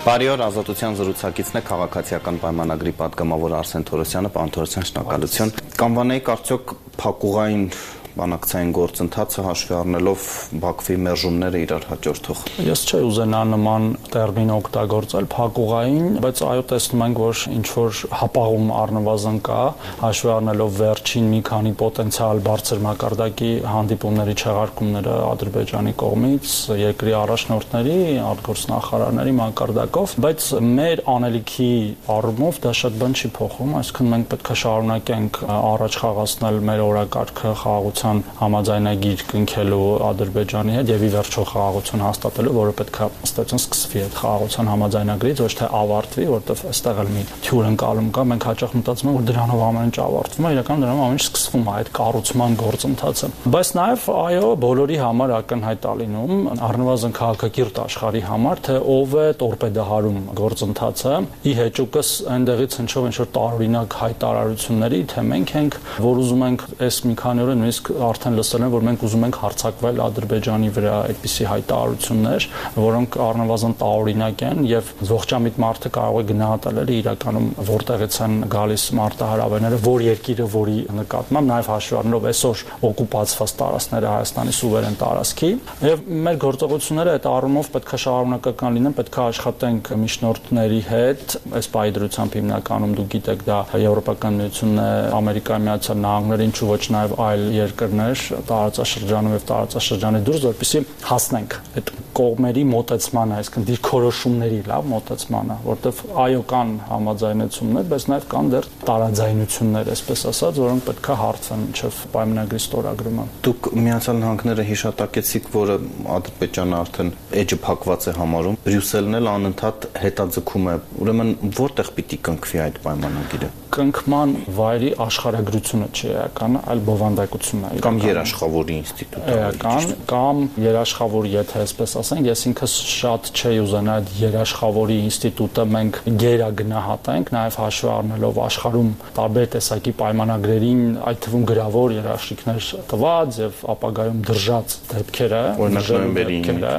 Բարի օր, Ազատության զրուցակիցն է քաղաքացիական պայմանագրի պատգամավոր Արսեն Թորոսյանը, պարոն Թորոսյան, շնորհակալություն։ Կանվանեիք արդյոք փակուղային բանակցային գործընթացը հաշվի առնելով Բաքվի մերժումները իրար հաջորդող։ Ես չէի ուզենա նման տերմին օգտագործել փակուղային, բայց այո տեսնում ենք, որ ինչ որ հապաղում առնվազն կա, հաշվի առնելով վերջին մի քանի պոտենցիալ բարձր մակարդակի հանդիպումների չեղարկումները Ադրբեջանի կողմից, երկրի առաջնորդների, արտգործնախարարների մակարդակով, բայց մեր անելիքի առումով դա շատ բան չի փոխում, այսինքն մենք պետք է շարունակենք առաջ խաղացնել մեր օրակարգը խաղաղության համաձայնագիր կնքելու Ադրբեջանի հետ եւ ի վերջո խաղաղություն հաստատելու, որը պետք է ըստեյության սկսվի այդ խաղաղության համաձայնագրից, ոչ թե ավարտվի, որտեղ այստեղ էլ մի թյուր ընկալում կա, մենք հաճախ մտածում ենք, որ դրանով ամեն ինչ ավարտվում է, իրականում դրանով ամեն ինչ սկսվում է, այդ կառուցման գործընթացը։ Բայց նաեւ այո, բոլորի համար ակնհայտ է լինում, առնվազն քաղաքակիրթ աշխարհի համար, թե ով է տորպեդահարում գործընթացը, ի հեճուկս այնտեղից հնչող ինչ որ տարօրինակ հայտարարությունների, թե մենք ենք, որ ուզում ենք այս մի քանի օր նույնիսկ արդեն լսել են, որ մենք ուզում ենք հարձակվել Ադրբեջանի վրա, այդպիսի հայտարարություններ, որոնք առնվազն տարօրինակ են եւ ողջամիտ մարդը կարող է գնահատել իրականում որտեղից են գալիս մարտահրավերները, որ երկիրը որի նկատմամբ, նաեւ հաշվի առնելով այսօր օկուպացված տարածքները Հայաստանի սուվերեն տարածքի եւ մեր գործողությունները այդ առումով պետք է շարունակական լինեն, պետք է աշխատենք միջնորդների հետ, այս պայդրությամբ հիմնականում դուք գիտեք դա Եվրոպական միությունն է, Ամերիկայի Միացյալ Նահանգները, ինչու ոչ նաեւ այլ երկրներ տարածաշրջանում եւ տարածաշրջանի դուրս, որպեսզի հասնենք այդ կողմերի մոտեցմանը, այսինքն դիրքորոշումների լավ մոտեցմանը, որտեվ այո կան համաձայնություններ, բայց նաեւ կան դեռ տարաձայնություններ, այսպես ասած, որոնք պետք է հարթվեն մինչեւ պայմանագրի ստորագրումը։ Դուք Միացյալ Նահանգները հիշատակեցիք, որ Ադրբեջանը արդեն էջը փակված է համարում, Բրյուսելն էլ անընդհատ հետաձգում է, ուրեմն որտեղ պիտի կնքվի այդ պայմանագիրը։ Կնքման վայրի աշխարհագրությունը չի էական, այլ բովանդակությունն է։ Կամ երաշխավորի ինստիտուտը։ Էական, կամ երաշխավոր, եթե այսպես ասենք, ես ինքս շատ չէի ուզենա այդ երաշխավորի ինստիտուտը մենք գերագնահատենք, նաև հաշվի առնելով աշխարհում տարբեր տեսակի պայմանագրերին, այդ թվում գրավոր երաշխիքներ տված եւ ապագայում դրժած դեպքերը, օրինակ նոյեմբերի 9-ը,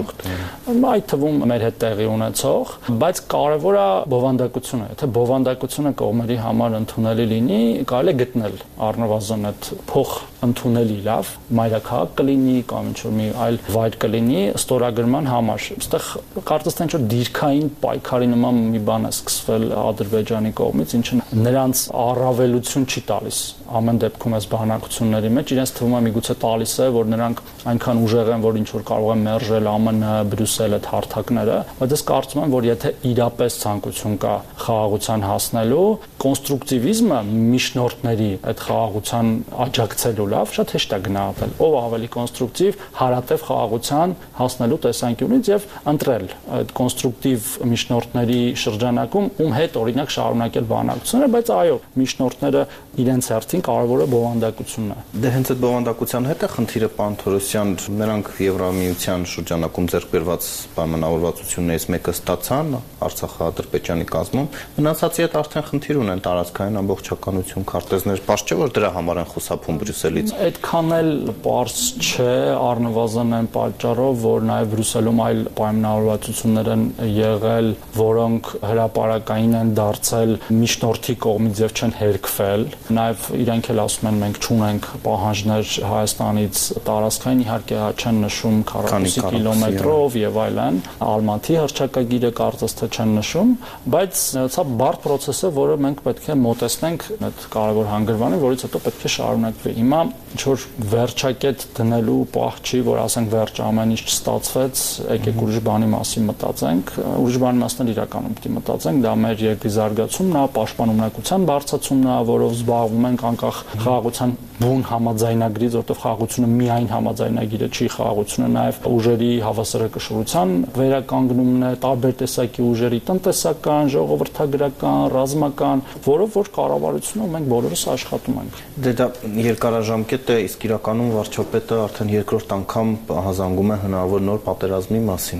այդ թվում մեր հետ տեղի ունեցող, բայց կարևորը բովանդակությունը, եթե բովանդակությունը կողմերի համար ընդունելի լինի, կարելի է գտնել առնվազն այդ փոխ ընդունելի լավ մայրաքաղաք կլինի կամ ինչ-որ մի այլ վայր կլինի ստորագրման համար։ Այստեղ կարծես թե ինչ-որ դիրքային պայքարի նման մի բան է սկսվել Ադրբեջանի կողմից, ինչը նրանց առավելություն չի տալիս ամեն դեպքում այս բանակցությունների մեջ, իրենց թվում է միգուցե տալիս է, որ նրանք այնքան ուժեղ են, որ ինչ-որ կարող են մերժել ԱՄՆ, Բրյուսել այդ հարթակները, բայց ես կարծում եմ, որ եթե իրապես ցանկություն կա խաղաղության հասնելու, կոնստրուկտիվիզմը միջնորդների այդ խաղաղության աջակցելու լավ շատ հեշտ է գնահատել, ով ավելի կոնստրուկտիվ հարատև խաղաղության հասնելու տեսանկյունից եւ ընտրել այդ կոնստրուկտիվ միջնորդների շրջանակում ում հետ օրինակ շարունակել բանակցությունները, բայց այո, միջնորդները իրենց հերթին կարևորը բովանդակությունն է։ Դե հենց այդ բովանդակության հետ է խնդիրը, պարոն Թորոսյան, նրանք Եվրամիության շրջանակում ձեռք բերված պայմանավորվածություններից մեկը ստացան Արցախա-Ադրբեջանի կազմում, մնացածի հետ արդեն խնդիր ունեն տարածքային ամբողջականություն, քարտեզներ, բաց չէ որ դրա համար են խուսափում Բրյուսելից։ Այդքան էլ բարձ չէ, առնվազն այն պատճառով, որ նաև Բրյուսելում այլ պայմանավորվածություններ են եղել, որոնք հրապարակային են դարձել միջնորդի կողմից եւ չեն հերքվել։ Նաև իրանք էլ ասում են մենք չունենք պահանջներ Հայաստանից տարածքային, իհարկե չեն նշում 40 կիլոմետրով եւ այլն, Ալմատի հռչակագիրը կարծես թե չեն նշում, բայց սա բարդ process է, որը մենք պետք է մոտեցնենք այդ կարևոր հանգրվանին, որից հետո պետք է շարունակվի։ Հիմա ինչ որ վերջակետ դնելու պահ չի, որ ասենք վերջ ամեն ինչ չստացվեց, եկեք ուրիշ բանի մասին մտածենք, ուրիշ բանի մասին իրականում պիտի մտածենք, դա մեր երկրի զարգացումն է, պաշտպանողության բարձրացումն է, որով զբաղվում ենք անկախ խաղաղության բուն համաձայնագրից, որտեղ խաղաղությունը միայն համաձայնագիրը չի, խաղաղությունը նաև ուժերի հավասարակշռության վերականգնումն է, տարբեր տեսակի ուժերի տնտեսական, ժողովրդագրական, ռազմական, որով որ կառավարությունը մենք բոլորս աշխատում ենք։ Դե դա երկարաժամկետ է, իսկ իրականում վարչապետը արդեն երկրորդ անգամ հազանգում է հնարավոր նոր պատերազմի մասին։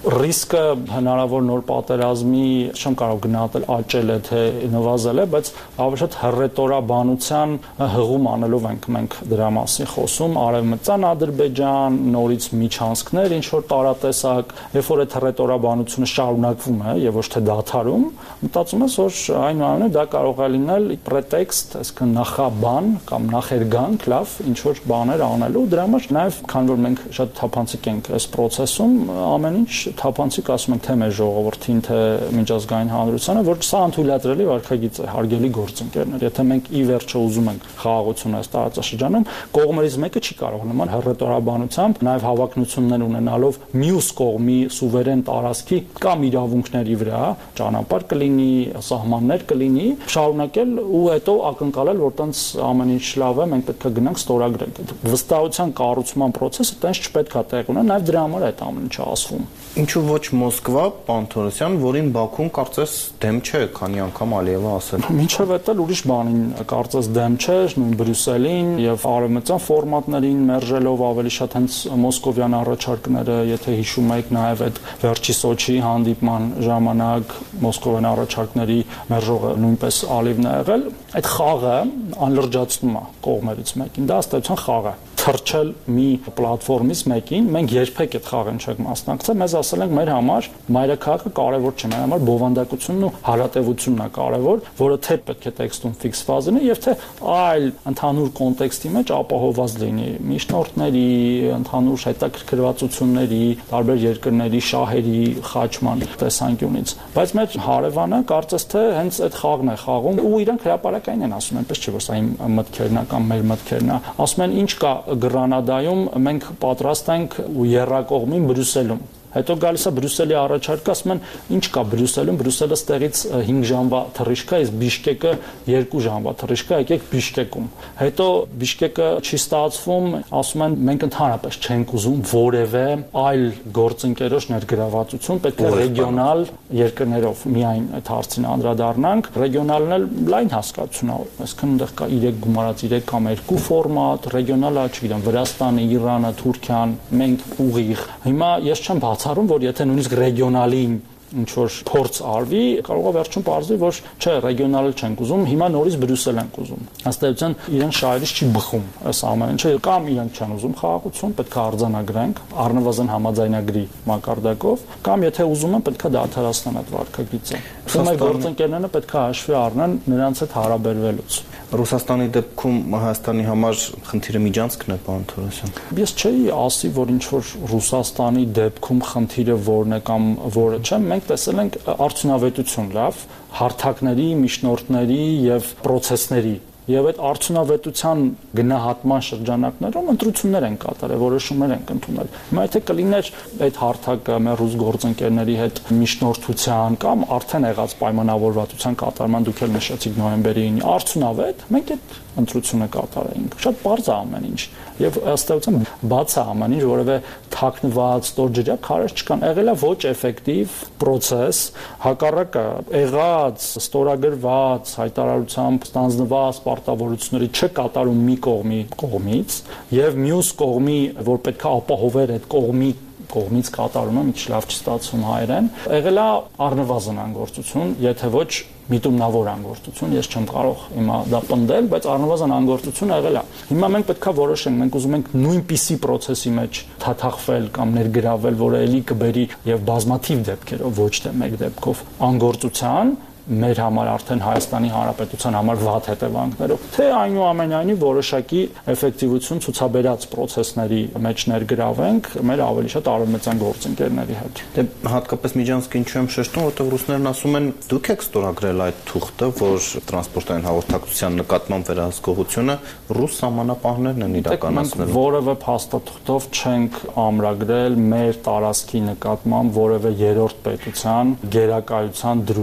Ռիսկը հնարավոր նոր պատերազմի չեմ կարող գնահատել աճել է թե նվազել է, բայց ավելի շատ հռետորաբանության հղում անելով ենք մենք դրա մասին խոսում, Արևմտյան Ադրբեջան, նորից միջանցքներ, ինչ որ տարատեսակ, երբ որ այդ հռետորաբանությունը շարունակվում է եւ ոչ թե դադարում, մտածում ես, որ այնուամենայնիվ դա կարող է լինել պրետեքստ, այսինքն նախաբան կամ նախերգանք, լավ, ինչ որ բաներ անելու, դրա համար նաեւ քանի որ մենք շատ թափանցիկ ենք այս process-ում, ամեն ինչ թափանցիկ ասում ենք թե մեր ժողովրդին, թե միջազգային հանրությանը, որ սա անթույլատրելի վարքագիծ է, հարգելի գործընկերներ, եթե մենք ի վերջո ուզում ենք խաղաղություն այս տարածաշրջանում, կողմերից մեկը չի կարող նման հռետորաբանությամբ, նաեւ հավակնություններ ունենալով մյուս կողմի սուվերեն տարածքի կամ իրավունքների վրա ճանապարհ կլինի, սահմաններ կլինի, շարունակել ու հետո ակնկալել, որ տենց ամեն ինչ լավ է, մենք պետք է գնանք ստորագրենք։ Վստահության կառուցման process-ը տենց չպետք է տեղ ունենա, նաեւ դրա համար այդ ամեն ինչը ասվում։ Ինչու ոչ Մոսկվա, պարոն Թորոսյան, որին Բաքուն կարծես դեմ չէ, քանի անգամ Ալիևը ասել։ Մինչև այդտեղ ուրիշ բանին կարծես դեմ չէ, նույն Բրյուսելին եւ արևմտյան ֆորմատներին մերժելով ավելի շատ հենց մոսկովյան առաջարկները, եթե հիշում եք, նաեւ այդ վերջի Սոչի հանդիպման ժամանակ մոսկովյան առաջարկների մերժողը նույնպես Ալիևն է եղել, այդ խաղը անլրջացնում է կողմերից մեկին, դա ըստ էության խաղ է թռչել մի պլատֆորմից մեկին, մենք երբեք այդ խաղին չենք մասնակցել, մեզ ասել ենք մեր համար մայրաքաղաքը կարևոր չէ, մեր համար բովանդակությունն ու հարատևությունն է կարևոր, որը թե պետք է տեքստում ֆիքսված լինի եւ թե այլ ընդհանուր կոնտեքստի մեջ ապահովված լինի միջնորդների, ընդհանուր հետաքրքրվածությունների, տարբեր երկրների շահերի խաչման տեսանկյունից, բայց մեր հարևանը կարծես թե հենց այդ խաղն է խաղում ու իրանք հրապարակային են ասում, այնպես չէ որ սա իմ մտքերն է կամ մեր մտքերն է, ասում են ինչ կա Գրանադայում մենք պատրաստ ենք ու եռակողմին Բրյուսելում Հետո գալիս է Բրյուսելի առաջարկը, ասում են, ինչ կա Բրյուսելում, Բրյուսելը ստեղից 5 ժամվա թռիչք է, իսկ Բիշկեկը 2 ժամվա թռիչք է, եկեք Բիշկեկում։ Հետո Բիշկեկը չի ստացվում, ասում են, մենք ընդհանրապես չենք ուզում որևէ այլ գործընկերոջ ներգրավվածություն, պետք է ռեգիոնալ երկրներով միայն այդ հարցին անդրադառնանք, ռեգիոնալն էլ լայն հասկացություն է, այսինքն այնտեղ կա 3 գումարած 3 կամ 2 ֆորմատ, ռեգիոնալը, չգիտեմ, Վրաստանը, Իրանը, Թուրքիան, մենք ուղիղ։ Հիմա ես չեմ բացառում, որ եթե նույնիսկ ռեգիոնալին ինչ որ փորձ արվի, կարող է վերջում պարզվի, որ չէ, ռեգիոնալը չենք ուզում, հիմա նորից Բրյուսել ենք ուզում։ Ըստ էության իրեն շահերից չի բխում այս ամեն ինչը, կամ իրենք չեն ուզում խաղաղություն, պետք է արձանագրենք առնվազն համաձայնագրի մակարդակով, կամ եթե ուզում են, պետք է դադարեցնեն այդ վարքագիծը։ Ուսումնայի գործընկերները պետք է հաշվի առնեն նրանց հետ հարաբերվելուց։ Ռուսաստանի դեպքում Հայաստանի համար խնդիրը միջանցքն է, պարոն Թորոսյան։ Ես չէի ասի, որ ինչ որ Ռուսաստանի դեպքում խնդիրը որն է կամ որը չէ, մենք տեսել ենք արդյունավետություն լավ, հարթակների, միջնորդների եւ պրոցեսների Եվ այդ արդյունավետության գնահատման շրջանակներում ընտրություններ են կատարել, որոշումներ են ընդունել։ Հիմա եթե կլիներ այդ հարթակը մեր ռուս գործընկերների հետ միջնորդության կամ արդեն եղած պայմանավորվածության կատարման դուք էլ նշեցիք նոյեմբերի 9-ի արդյունավետ, մենք այդ ընտրությունը կատարեինք։ Շատ բարձ է ամեն ինչ։ Եվ ըստ էության բաց է ամեն ինչ, որևէ թաքնված, ստորջրյա քարեր չկան։ Եղել է ոչ էֆեկտիվ process, հակառակը եղած, ստորագրված, հայտարարությամբ ստանձնված պարտավորությունների չկատարում մի կողմից եւ մյուս կողմի, որ պետք է ապահովեր այդ կողմից կատարումը, մի քիչ լավ չստացվում հայերեն, եղել է առնվազն անգործություն, եթե ոչ միտումնավոր անգործություն, ես չեմ կարող հիմա դա պնդել, բայց առնվազն անգործություն եղել է։ Հիմա մենք պետք է որոշենք, մենք ուզում ենք նույնպիսի process-ի մեջ թաթախվել կամ ներգրավել, որը ելի կբերի եւ բազմաթիվ դեպքերով, ոչ թե մեկ դեպքով անգործության մեր համար արդեն Հայաստանի Հանրապետության համար վատ հետևանքներով, թե այնուամենայնիվ որոշակի էֆեկտիվություն ցուցաբերած process-ների մեջ ներգրավենք մեր ավելի շատ արևմտյան գործընկերների հետ։ Դե հատկապես միջանցքը ինչու եմ շեշտում, որտեղ ռուսներն ասում են դուք եք ստորագրել այդ թուղթը, որ տրանսպորտային հաղորդակցության նկատմամբ վերահսկողությունը ռուս սահմանապահներն են իրականացնել։ Որևէ փաստաթղթով չենք ամրագրել մեր տարածքի նկատմամբ որևէ երրորդ պետության գերակայության դրույթ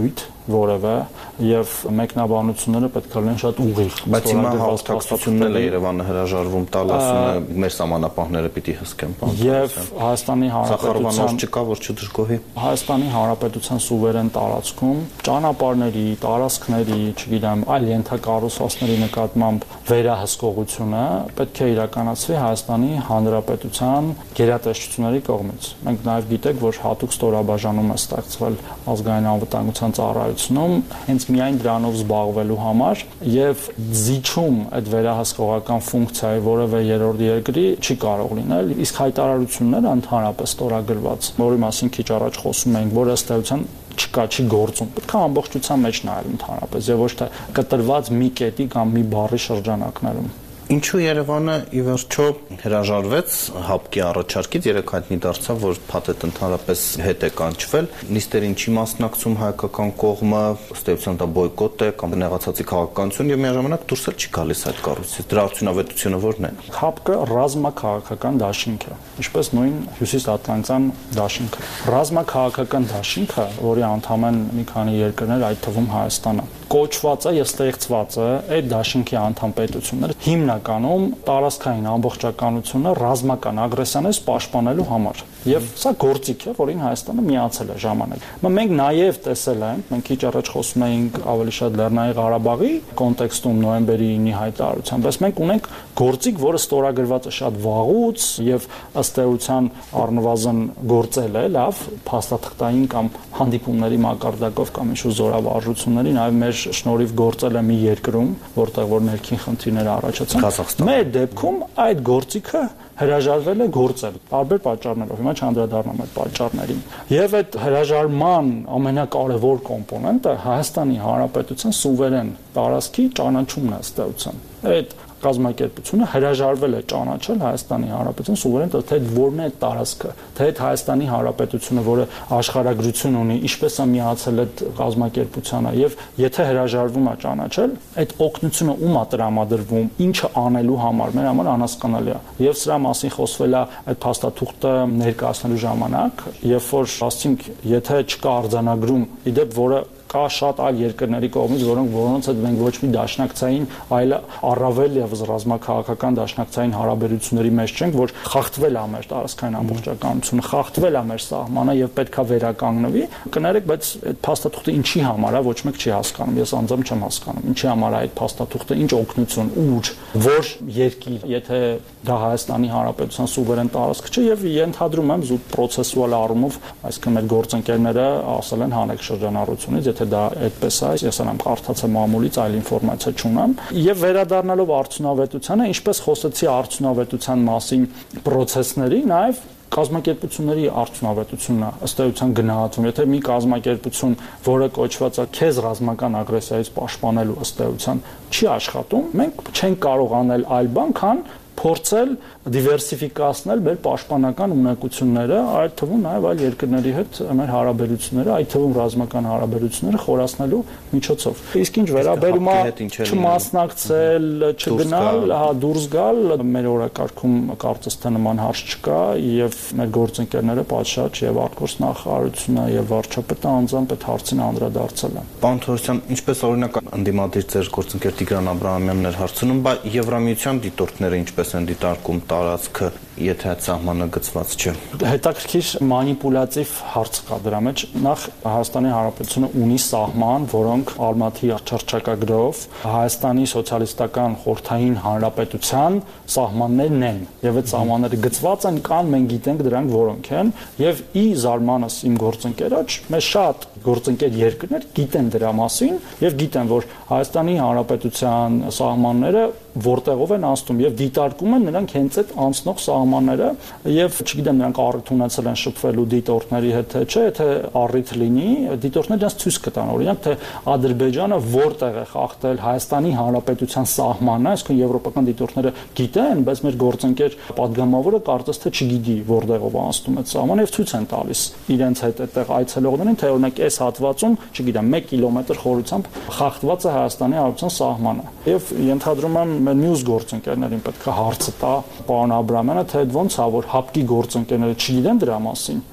որևէ եւ մեկնաբանությունները պետք է լինեն շատ ուղիղ։ Բայց հիմա հաղորդակցությունն է Երևանը հրաժարվում տալ, ասում է մեր սահմանապահները պիտի հսկեն բան։ Եվ Հայաստանի Հանրապետության չկա, որ չդժգոհի։ Հայաստանի Հանրապետության սուվերեն տարածքում ճանապարհների, տարածքների, չգիտեմ, այլ ենթակառուցվածքների նկատմամբ վերահսկողությունը պետք է իրականացվի Հայաստանի Հանրապետության գերատեսչությունների կողմից։ Մենք նաև գիտենք, որ հատուկ ստորաբաժանում է ստեղծվել ազգային անվտանգության ծառայությունում հենց միայն դրանով զբաղվելու համար եւ զիջում այդ վերահսկողական ֆունկցիայի որևէ երրորդ երկրի չի կարող լինել, իսկ հայտարարությունները ընդհանրապես ստորագրված, որի մասին քիչ առաջ խոսում էինք, որ ըստ էության չկա, չի գործում։ Պետք է ամբողջության մեջ նայել ընդհանրապես եւ ոչ թե կտրված մի կետի կամ մի բառի շրջանակներում։ Ինչու Երևանը ի վերջո հրաժարվեց ՀԱՊԿ-ի առաջարկից, երեք հայտնի դարձավ, որ փաթեթ ընդհանրապես հետ է կանչվել, նիստերին չի մասնակցում հայկական կողմը, ըստ էության դա բոյկոտ է կամ նեղացածի քաղաքականություն եւ միաժամանակ դուրս էլ չի գալիս այդ կառույցից։ Դրա արդյունավետությունը ո՞րն է։ ՀԱՊԿ-ը ռազմաքաղաքական դաշինք է, ինչպես նույն հյուսիսատլանտյան դաշինքը։ Ռազմաքաղաքական դաշինքը, որի անդամ են մի քանի երկրներ, այդ թվում Հայաստանը, կոչված է եւ ստեղծված է այդ դաշինքի անդամ պետությունները հիմնականում տարածքային ամբողջականությունը ռազմական ագրեսիաներից պաշտպանելու համար։ Եվ սա գործիք է, որին Հայաստանը միացել է ժամանակ։ Մենք նաև տեսել ենք, մենք քիչ առաջ խոսում էինք ավելի շատ Լեռնային Ղարաբաղի կոնտեքստում նոյեմբերի 9-ի հայտարարությամբ, բայց մենք ունենք գործիք, որը ստորագրված է շատ վաղուց եւ ըստ էության առնվազն գործել է լավ փաստաթղթային կամ հանդիպումների մակարդակով կամ ինչ-որ զորավարժությունների, նաև մեր շնորհիվ գործել է մի երկրում, որտեղ որ ներքին խնդիրներ առաջացան։ Մեր դեպքում այդ գործիքը հրաժարվել է գործել տարբեր պատճառներով։ Հիմա չանդրադառնամ այդ պատճառներին։ Եվ այդ հրաժարման ամենակարևոր կոմպոնենտը Հայաստանի Հանրապետության սուվերեն տարածքի ճանաչումն է ըստ էության։ Այդ կազմակերպությունը հրաժարվել է ճանաչել Հայաստանի Հանրապետության սուվերեն թե որն է տարածքը, թե Հայաստանի Հանրապետությունը, որը աշխարհագրություն ունի, ինչպես է միացել այդ կազմակերպությանը եւ եթե հրաժարվում է ճանաչել, այդ օգնությունը ում է տրամադրվում, ինչը անելու համար, մեր համար անհասկանալի է։ Եվ սրա մասին խոսվել է այդ փաստաթուղթը ներկայացնելու ժամանակ, երբ որ ասենք, եթե չկա արձանագրում, իդեպ որը կա շատ այլ երկրների կողմից, որոնց հետ մենք ոչ մի դաշնակցային, այլ առավել եւս ռազմաքաղաքական դաշնակցային հարաբերությունների մեջ չենք, որ խախտվել է մեր տարածքային ամբողջականությունը, խախտվել է մեր սահմանը եւ պետքա վերականգնվի, կներեք, բայց այդ փաստաթուղթը ինչի համար է, ոչ մեկ չի հասկանում, ես անձամբ չեմ հասկանում, ինչի համար է այդ փաստաթուղթը, ինչ օգնություն, ուր, որ երկիր, եթե դա Հայաստանի Հանրապետության սուվերեն տարածք չէ եւ ենթադրում եմ զուտ պրոցեսուալ առումով, այսինքն մեր գործընկերները ասել են հանեք շրջանառությունից, եթե դա այդպես է, ես անեմ կարդացա մամուլից, այլ ինֆորմացիա չունեմ։ Եվ վերադառնալով արդյունավետությանը, ինչպես խոսեցի արդյունավետության մասին պրոցեսների, նաև կազմակերպությունների արդյունավետությունն է ըստ էության գնահատվում։ Եթե մի կազմակերպություն, որը կոչված է քեզ ռազմական ագրեսիայից պաշտպանելու ըստ էության, չի աշխատում, մենք չենք կարող անել այլ բան, քան փորձել դիվերսիֆիկացնել մեր պաշտպանական ունակությունները, այդ թվում նաև այլ երկրների հետ մեր հարաբերությունները, այդ թվում ռազմական հարաբերությունները խորացնելու միջոցով։ Իսկ ինչ վերաբերում է չմասնակցել, չգնալ, դուրս գալ, մեր օրակարգում կարծես թե նման հարց չկա եւ մեր գործընկերները պատշաճ եւ արտգործ նախարարությունը եւ վարչապետը անձամբ այդ հարցին անդրադարձել են։ Պարոն Թորոսյան, ինչպես օրինակ ընդդիմադիր ձեր գործընկեր Տիգրան Աբրահամյանն էր հարցնում, բայց Եվրամիության դիտորդները ինչպես են դիտարկում տարածքը, եթե այդ սահմանը գծված չէ։ Հետաքրքիր մանիպուլատիվ հարց կա դրա մեջ։ Նախ Հայաստանի Հանրապետությունը ունի սահման, որոնք Ալմատի չարչակագրով Հայաստանի սոցիալիստական խորհրդային հանրապետության սահմաններն են։ Եվ այդ սահմանները գծված են, կան, մենք գիտենք դրանք որոնք են, եւ ի զարմանս իմ գործընկերոջ, մեզ շատ գործընկեր երկրներ գիտեն դրա մասին եւ գիտեն, որ Հայաստանի Հանրապետության սահմանները որտեղով են անցնում եւ դիտարկում են նրանք հենց այդ անցնող սահմանները եւ չգիտեմ նրանք առիթ ունեցել են շփվելու դիտորդների հետ թե չէ, եթե առիթ լինի, դիտորդները դրանց ցույց կտան, օրինակ թե Ադրբեջանը որտեղ է խախտել Հայաստանի Հանրապետության սահմանը, այսինքն եվրոպական դիտորդները գիտեն, բայց մեր գործընկեր падգամավորը կարծես թե չգիտի որտեղով անցնում այդ սահմանը եւ ցույց են տալիս իրենց հետ այդտեղ այցելողներին, թե օրինակ այս հատվածում, չգիտեմ, 1 կիլոմետր խորությամբ խախտված է Հայաստանի Հանրապետության սահմանը։ Եվ ենթադրում եմ մեր մյուս գործընկերներին պետք է հարցը տա պարոն Աբրահամյանը, թե ոնց է, որ ՀԱՊԿ-ի գործընկերները չգիտեն դրա մասին, որ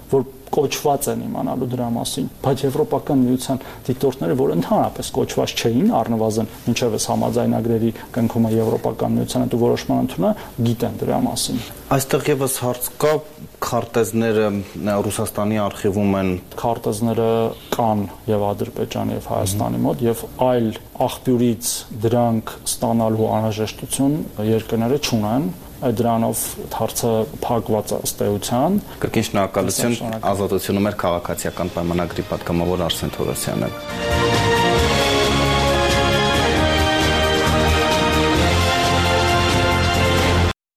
կոչված են իմանալու դրա մասին, բայց Եվրոպական միության դիտորդները, որ ընդհանրապես կոչված չէին, առնվազն ինչևս համաձայնագրերի կնքումը Եվրոպական միության հետ ու որոշման ընդունումը, գիտեն դրա մասին։ Այստեղ եւս հարց կա, քարտեզները Ռուսաստանի արխիվում են, քարտեզները կան եւ Ադրբեջանի եւ Հայաստանի մոտ եւ այլ աղբյուրից դրանք ստանալու անհրաժեշտություն երկրները չունեն, դրանով հարցը փակված է ըստ էության։ Կրկին շնորհակալություն, ազատությունը մեր քաղաքացիական պայմանագրի պատգամավոր Արսեն Թորոսյանն։